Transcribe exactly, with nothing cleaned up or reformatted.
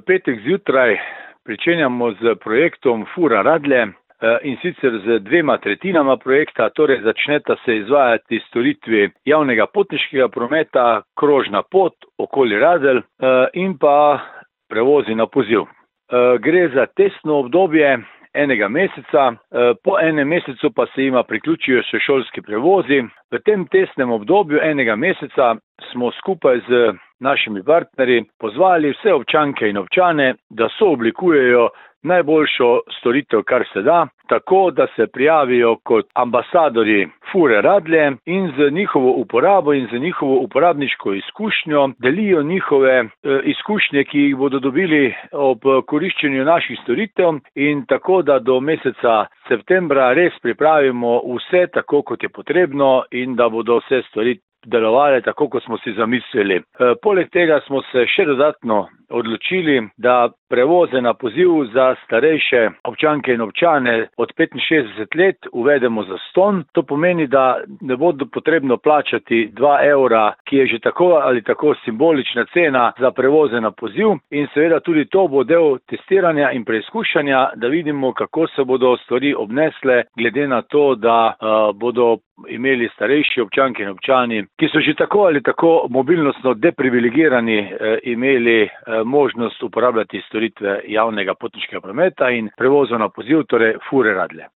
petek zjutraj pričenjamo z projektom Fura Radlje in sicer z dvema tretjinama projekta, torej začneta se izvajati storitvi javnega potniškega prometa, krožna pot okoli Radelj in pa prevozi na poziv. Gre za testno obdobje enega meseca, po enem mesecu pa se jima priključijo še šolski prevozi. V tem testnem obdobju enega meseca smo skupaj z našimi partnerji pozvali vse občanke in občane, da sooblikujejo najboljšo storitev, kar se da, tako da se prijavijo kot ambasadorji Fure Radlje in z njihovo uporabo in z njihovo uporabniško izkušnjo delijo njihove e, izkušnje, ki jih bodo dobili ob koriščenju naših storitev, in tako, da do meseca septembra res pripravimo vse tako, kot je potrebno, in da bodo vse stvari delovale tako, kot smo si zamislili. E, poleg tega smo se še dodatno odločili, da prevoze na poziv za starejše občanke in občane od petinšestdeset let uvedemo zastonj. To pomeni, da ne bodo potrebno plačati dva evra, ki je že tako ali tako simbolična cena za prevoze na poziv, in seveda tudi to bo del testiranja in preizkušanja, da vidimo, kako se bodo stvari obnesle, glede na to, da uh, bodo imeli starejši občanke in občani, ki so že tako ali tako mobilnostno deprivilegirani, eh, imeli eh, možnost uporabljati storitve javnega potniškega prometa in prevozov na poziv, torej Fure Radlje.